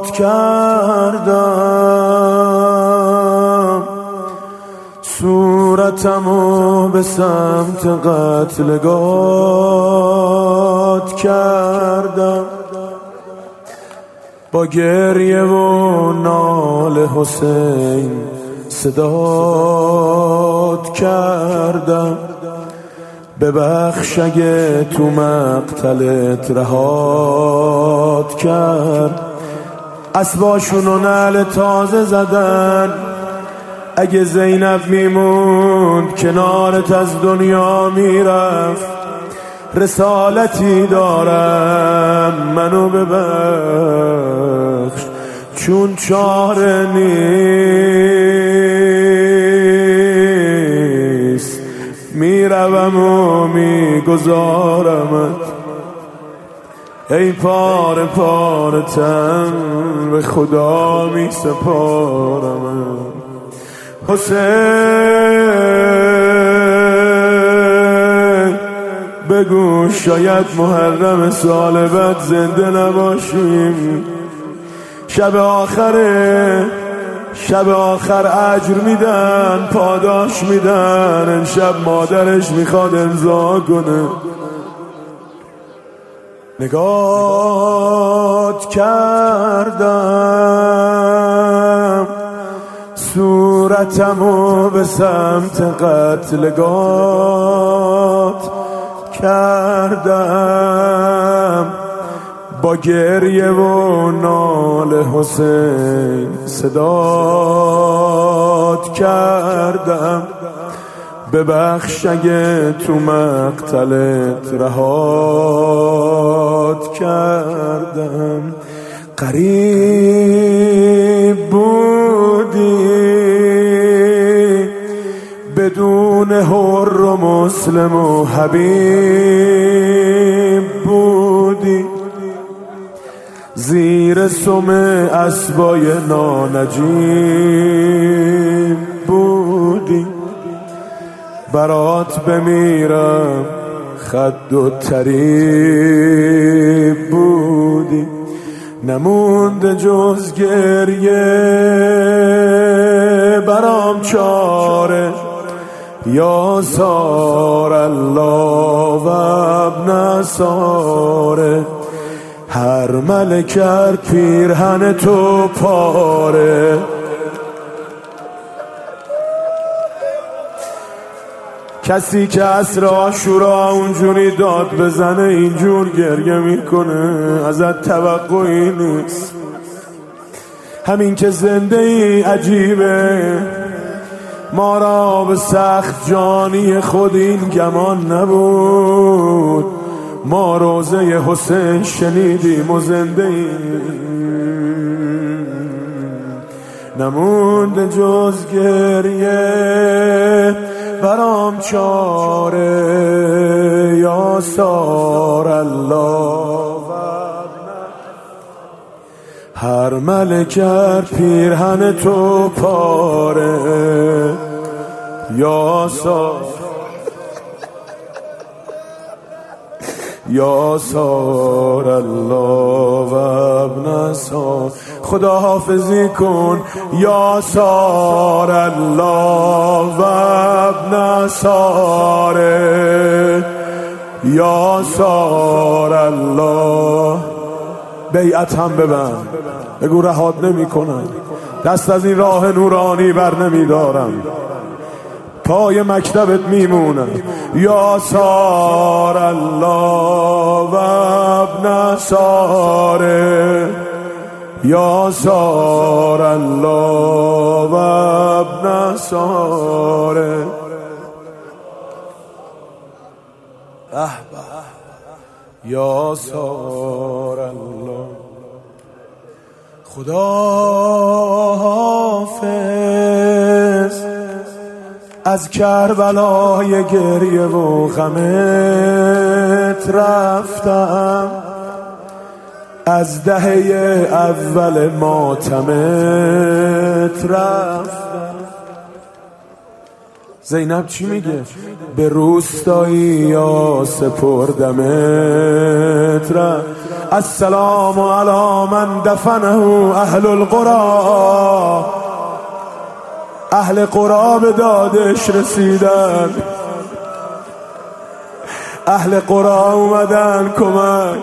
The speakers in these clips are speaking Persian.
کردم، صورتمو به سمت قتلگات کردم، با گریه و ناله حسین صدات کردم. ببخش اگه تو مقتلت رهات کرد، اسباشون و نعل تازه زدن. اگه زینب میموند کنارت از دنیا میرفت. رسالتی دارم منو ببخش، چون چاره نیست میروم و میگذارمت. ای پاره پاره تن به خدا میسپارمت. حسین بگو شاید محرم سال بعد زنده نباشیم. شب آخر اجر میدن، پاداش میدن. امشب مادرش میخواد امضا کنه. نگات کردم، صورتمو به سمت قتلگات کردم، با گریه و ناله حسین صدات کردم. ببخش اگه تو مقتلت رهات کردم. غریب بودی بدون حر و مسلم و حبیب بودی، زیر سم اسبای نانجیب بودی. برات بمیرم خد و طریب بودی، نمونده جز گریه برام چاره. یا سار الله و ابن ساره، هر مله کرد پیرهن تو پاره. کسی که عصر عاشورا اونجوری داد بزنه اینجور گریه میکنه، ازت توقعی نیست. همین که زنده ای عجیبه، ما را به سخت جانی خود این گمان نبود. ما روزه حسین شنیدیم و زنده ایم، نمونده جز گریه برام چاره. یا سار الله هر ملکر پیرهن تو پاره. یا سار الله و ابن سار، خدا حافظی کن. یا سار الله و ابن ساره، یا سار الله. بیعت هم ببند، بگو رهات نمی کنم، دست از این راه نورانی بر نمی دارم، پای مکتبت میمونم. یا سار الله و ابن ساره، یا سار الله و ابن ساره. یا سار الله. خدا حافظ از کربلای گریه و غمت رفتم، از دهه اول ماتمت رفتم. زینب چی میگه؟ به روستایی یا سپردمت رفتم. السلام علی من دفنه اهل القرى. اهل قرى به دادش رسیدن، اهل قرى اومدن کمک.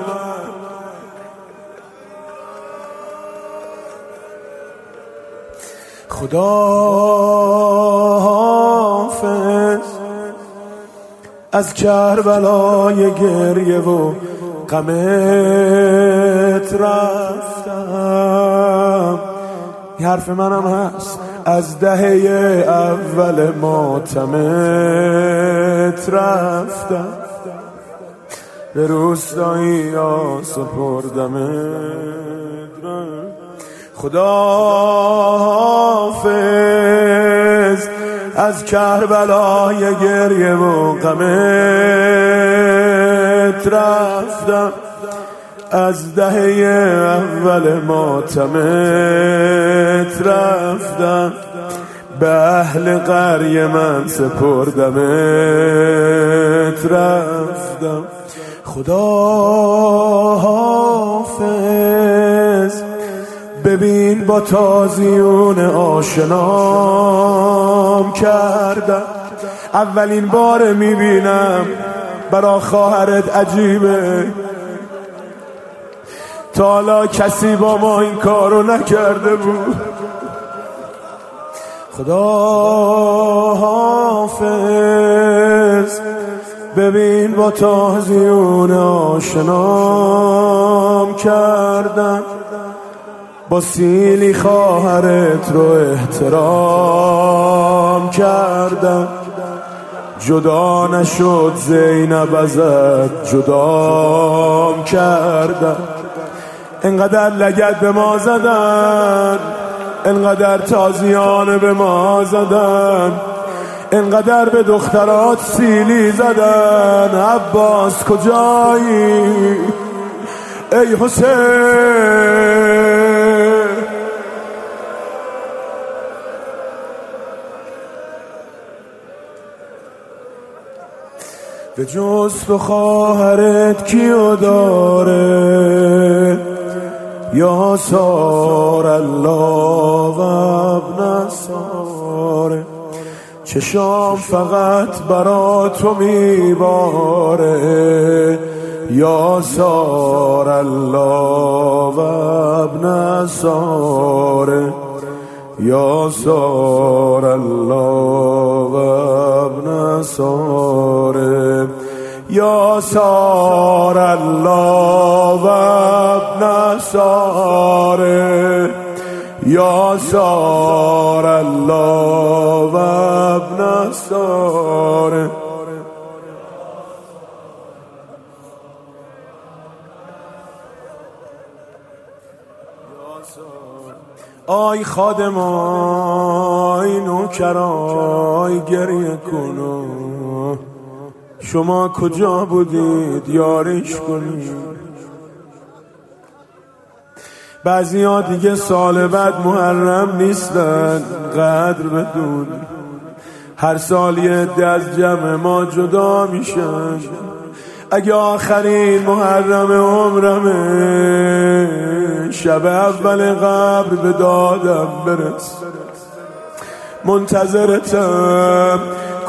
خدا حافظ از کربلای گریه و غمت رفتم. این حرف منم هست. از دهه اول ماتمت رفتم، به روستایی ها سپردمت. خدا حافظ از کربلای گریه و غمت رفتم، از دهه اول ماتمت رفتم، به اهل قریه من سپردمت رفتم. خدا حافظ ببین با تازیون آشنام کردم، اولین بار میبینم برا خواهرت عجیبه، تا حالا کسی با ما این کارو نکرده بود. خدا حافظ ببین با تازیون آشنام کردم، با سیلی خواهرت رو احترام کردم، جدا نشد زینب ازت جدام کردم. انقدر لگد به ما زدن، انقدر تازیانه به ما زدن، انقدر به دخترات سیلی زدن. عباس کجایی ای حسین؟ به جز تو خواهرت کیو داره؟ یا سار الله و ابن ساره، چشام فقط برا تو میباره. یا سار الله و ابن ساره، یا سار الله و ابن ساره، یا سار الله و ابن ساره، یا سار الله و ابن ساره. آی خادمای نوکرای گریه کنو، شما کجا بودید یاریش کنید؟ بعضیا دیگه سال بعد محرم نیستن، قدر بدون. هر سال یه عده از جمع ما جدا میشن. اگه آخرین محرم عمرمه، شب اول قبر به دادم برس، منتظرتم.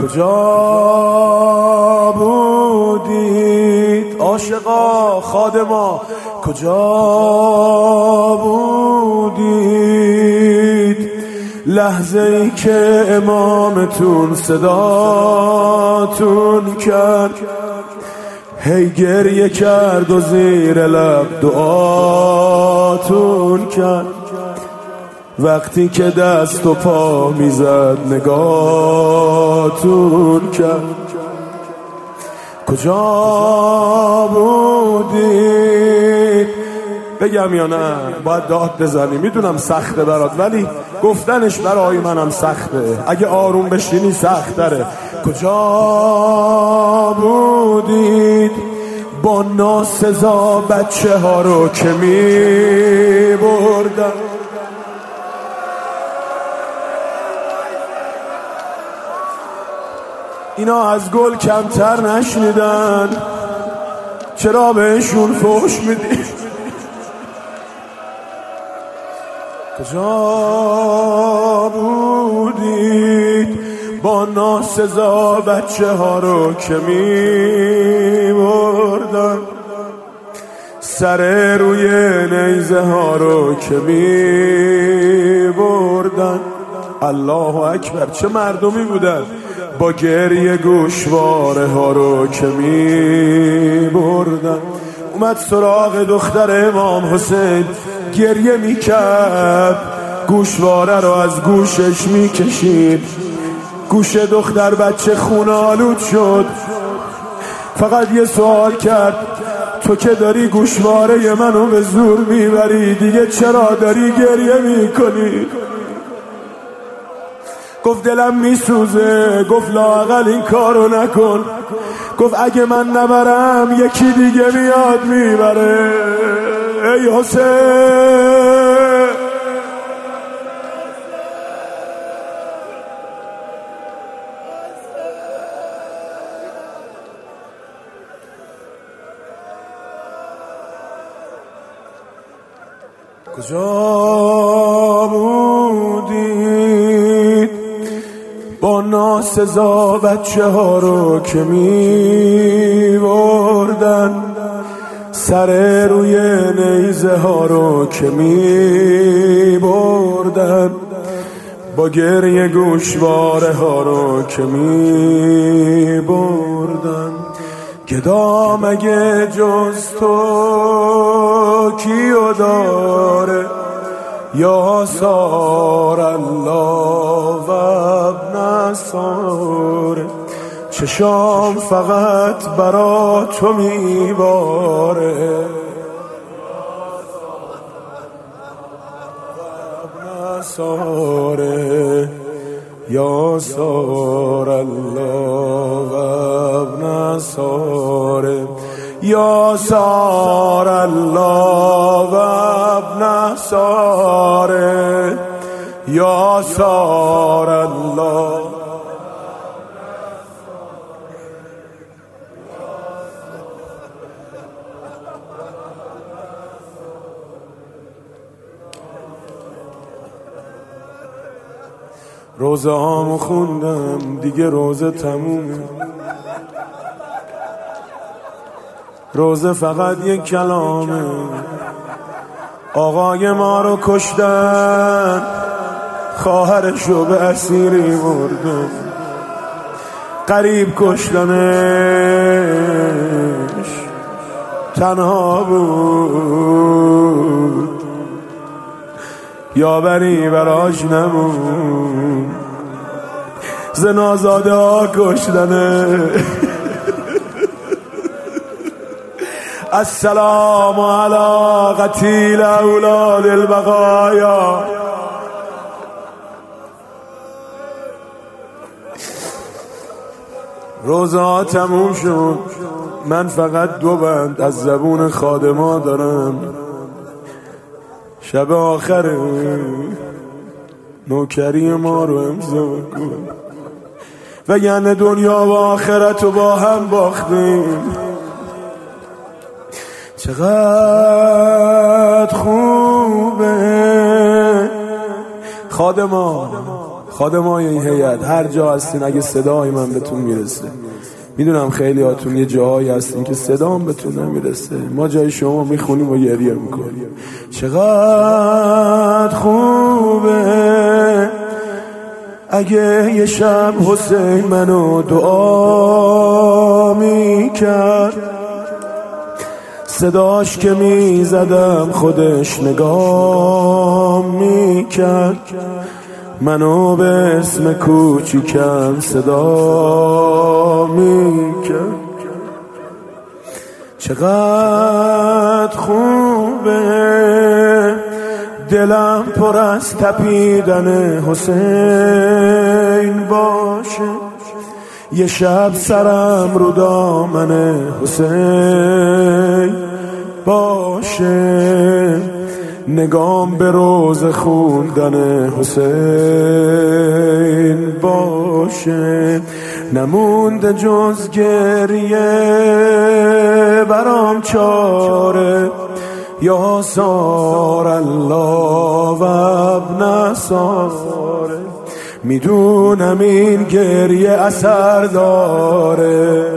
کجا بودید عاشقا خادما؟ کجا بودید لحظه ای که امامتون صداتون کرد؟ هی گریه کرد و زیر لب دعاتون کرد، وقتی که دست و پا میزد نگاهتون کرد. کجا بودید؟ بگم یا نه؟ باید داد بزنی. میدونم سخته برات، ولی گفتنش برای منم سخته. اگه آروم بشینی سخت تره. کجا بودید با ناسزا بچه ها رو که می بردن؟ اینا از گل کمتر نشنیدن، چرا بهشون فحش میدی؟ کجا بودید با ناسزا بچه ها رو که می بردن، سر روی نیزه ها رو که می بردن. الله اکبر، چه مردمی بودن با گریه گوشواره ها رو که می بردن. اومد سراغ دختر امام حسین، گریه می کرد، گوشواره رو از گوشش می کشید. گوش دختر بچه خون آلود شد. فقط یه سوال کرد، تو که داری گوشواره منو به زور میبری، دیگه چرا داری گریه میکنی؟ گفت دلم میسوزه. گفت لااقل این کارو نکن. گفت اگه من نبرم یکی دیگه میاد میبره. ای حسین، کجا بودید با ناسزا بچه ها رو که می بردن، سر روی نیزه ها رو که می بردن، با گریه گوشواره ها رو که می بردن. گدا مگه جز تو کیو داره یا سار الله و ابن ساره؟ چشام فقط برا تو میباره، ابن ساره یا سار الله و ابن ساره، یا سار الله و ابن ساره، یا سار الله. روزه هامو خوندم دیگه، روزه تمومه. روزه فقط یک کلامه. آقای ما رو کشتن، خواهرشو به اسیری بردن، غریب کشتنش، تنها بود، یاوری براش نمون، زنازاده ها کشتنه. السلام علی قتیل اولاد البقایا. روزه ها تموم شد، من فقط 2 بند از زبون خادما دارم. شب آخر نوکری ما رو امضا کن، و یعنی دنیا و آخرت رو با هم باختیم. چقدر خوبه خادمای این هیئت، هر جا هستین اگه صدای من بهتون میرسه، میدونم خیلی هاتون یه جاهایی هستین که صدام بهتون نمیرسه، ما جای شما میخونیم و گریه میکنیم. چقدر خوبه اگه یه شب حسین منو دعا میکرد، صداش که میزدم خودش نگاه میکرد، منو به اسم کوچیکم صدا میکرد. چقدر خوبه دلم پر از تپیدن حسین باشه، یه شب سرم رو دامن حسین باشه، نگام به روز خوندن حسین باشه، نمونده جز گریه برام چاره، یا سار الله و ابن ساره. میدونم این گریه اثر داره،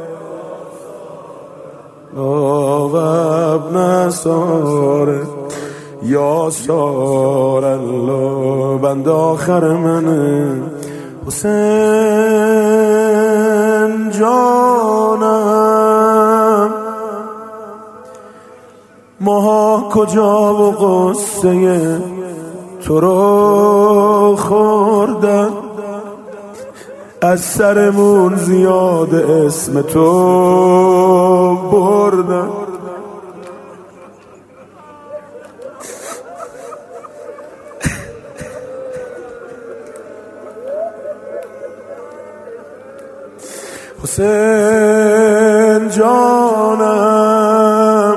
و ابن ساره. یا سار الله بند آخر منه، حسین جانم. ماها کجا و قصه تو رو خوردن، از سرمون زیاد اسم تو بردن. حسین جانم،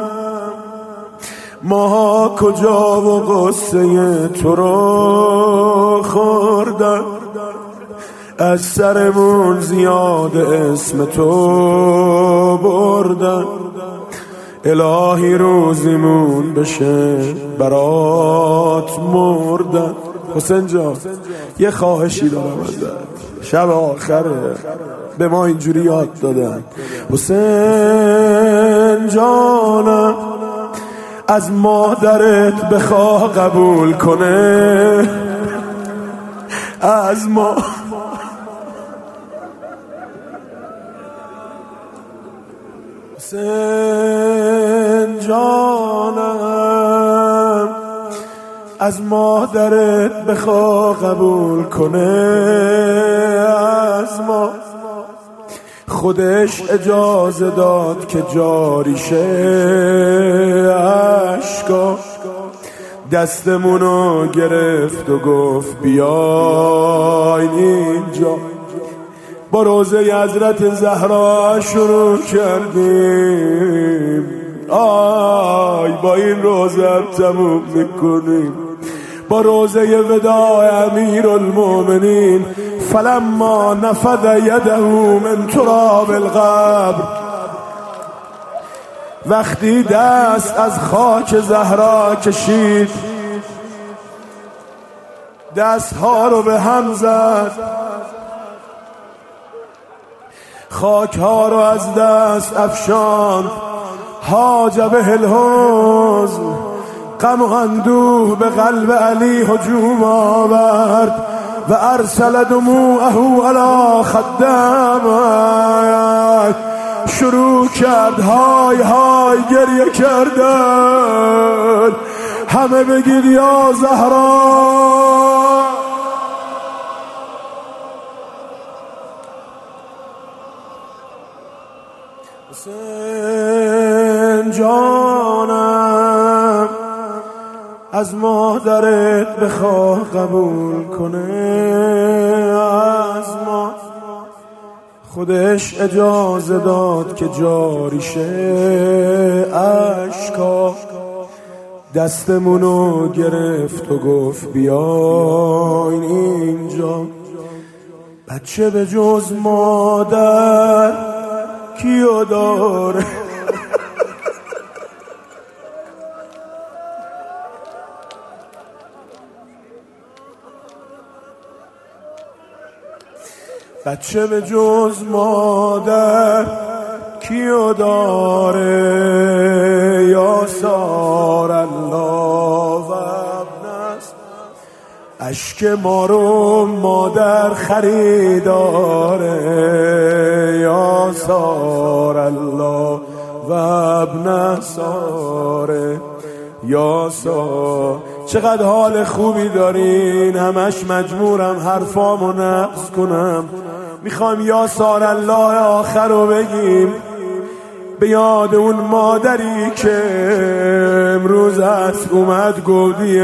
ماها کجا و قصه تو رو خوردن، از سرمون زیاد اسم تو بردن. الهی روزیمون بشه برات مردن. حسین جان یه خواهشی دارم ازت، شب آخره به ما اینجوری یاد دادن. حسین جانم از مادرت بخواه قبول کنه، از ما حسین جانم از مادرت بخواه قبول کنه، از ما. خودش اجازه داد که جاری شه عشقا، دستمونو گرفت و گفت بیاین اینجا. با روزه حضرت زهرا شروع کردیم، آی با این روزه هم تموم میکنیم. با روزه وداع امیرالمومنین، فلما نفذ یده من تراب القبر، وقتی دست از خاک زهرا کشید، دستها رو به هم زد، خاکها رو از دست افشاند. حاج به الحزن، غم و اندوه به قلب علی هجوم آورد و ارسل دموعه علی خدمه. شروع کرد های های گریه کردن. همه بگید یا زهرا. حسین جانم از مادرت بخواه قبول کنه، از ما. خودش اجازه داد که جاری شه عشقا، دستمونو گرفت و گفت بیاین اینجا. بچه به جز مادر کیو داره؟ بچه به جز مادر کیو داره؟ یا سار الله و ابنست، اشک ما رو مادر خریداره. یا سار الله و ابن ساره. یا سار. چقدر حال خوبی دارین، همش مجبورم حرفامو نقص کنم. میخوام یا سار الله آخر رو بگیم به یاد اون مادری که امروز هست اومد گودی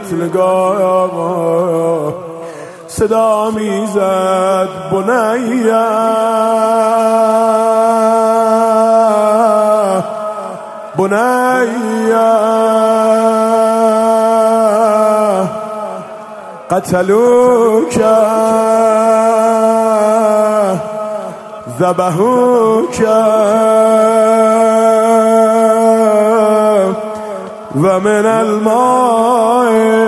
قتلگاه. صدا میزد بنیه بنیه قتلوک ذبحوک و من الماء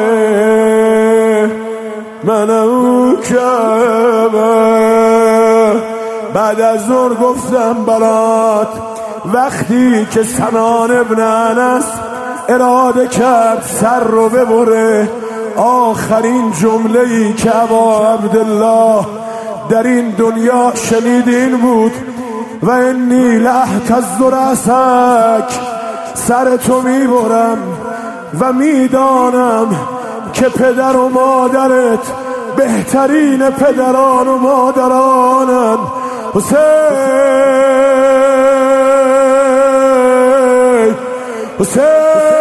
منوکبه. بعد از ظهر گفتم برات وقتی که سنان ابن انس اراده کرد سر رو ببره، آخرین جمله‌ای که ابا عبدالله در این دنیا شنید این بود: و انی لاهتز رأسک، سر تو میبرم و میدانم که پدر و مادرت بهترین پدران و مادرانن. حسین حسین